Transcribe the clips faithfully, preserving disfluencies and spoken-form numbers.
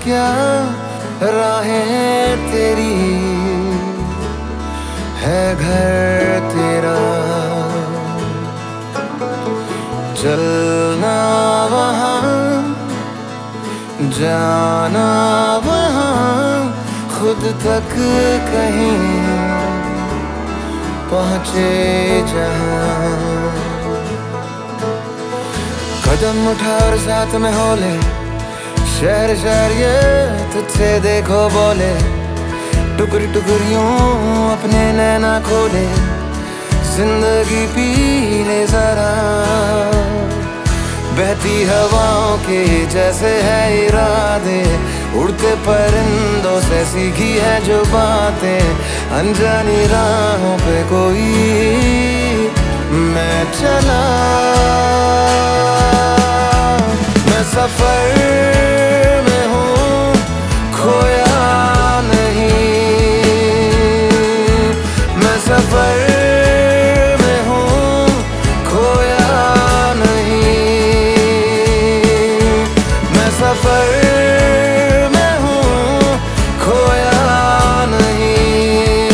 क्या राहें तेरी है घर तेरा, चलना वहाँ जाना वहाँ, खुद तक कहीं पहुँचे जहाँ। कदम उठा और साथ में हो ले, शहर शहर ये तुझसे देखो बोले, टुकड़ी टुकड़ियों अपने नैना खोले, जिंदगी पी ले जरा। बहती हवाओं के जैसे है इरादे, उड़ते परिंदों से सीखी है जो बातें, अनजानी राहों पे कोई मैं चला। मैं सफर में हूँ खोया नहीं, मैं सफर में हूँ खोया नहीं, मैं सफर में हूँ खोया नहीं,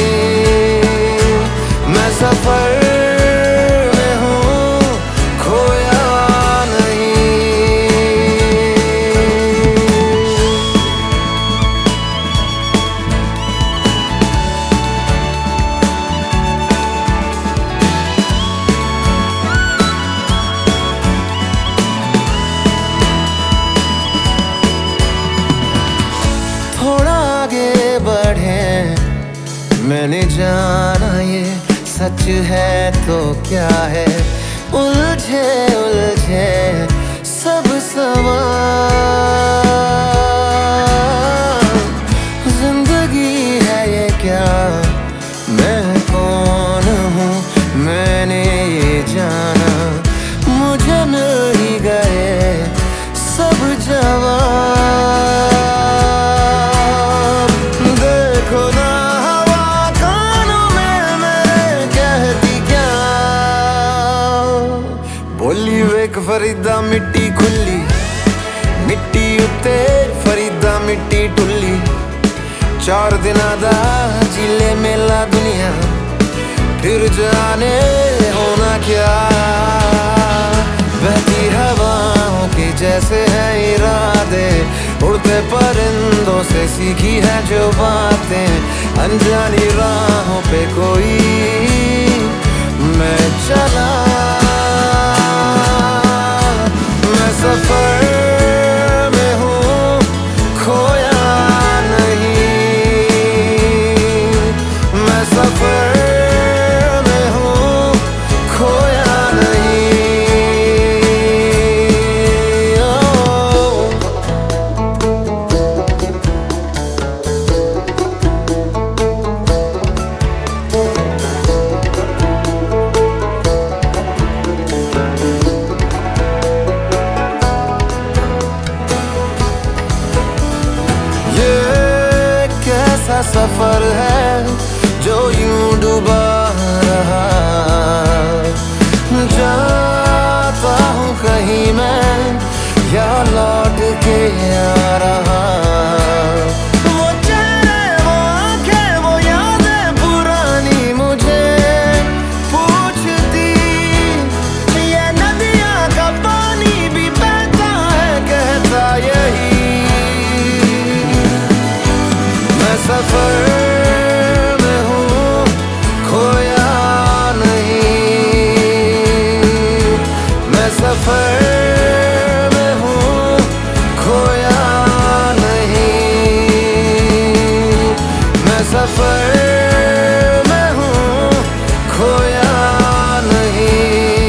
मैं सफर मैंने जाना ये सच है तो क्या है, उलझे उलझे सब सवाल। जिंदगी है ये क्या, मैं कौन हूँ मैंने ये जाना, मुझे मिल ही गए सब जवाब। देखो ना बोली वेख फरीदा मिट्टी खुली, मिट्टी उत्ते फरीदा मिट्टी टुल्ली, चार दिना दा जिले मेला दुनिया, फिर जाने होना क्या। बहती हवाओं के जैसे है इरादे, उड़ते परिंदों से सीखी है जो बातें, अनजानी राहों पे कोई मैं चला। सफर में हूँ खोया नहीं, मैं सफर में हूँ खोया नहीं। ऐसा सफर है जो यूं डूबा रहा, जाता हूँ कहीं मैं या लौट के आ रहा। वो चेहरे वो आंखें वो यादें पुरानी मुझे पूछती, ये नदियाँ का पानी भी बहता है कहता यही। मैं सफर में हूँ खोया नहीं, मैं सफर में हूँ खोया नहीं, मैं सफर में हूँ खोया नहीं,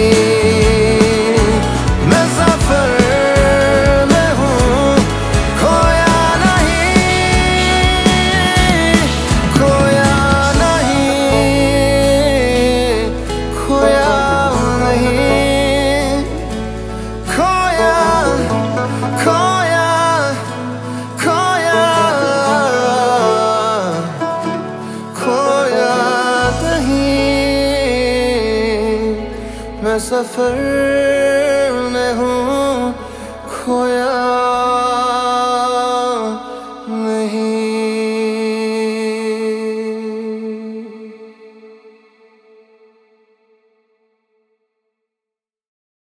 मैं सफर में हूँ खोया मैं सफर में हूँ।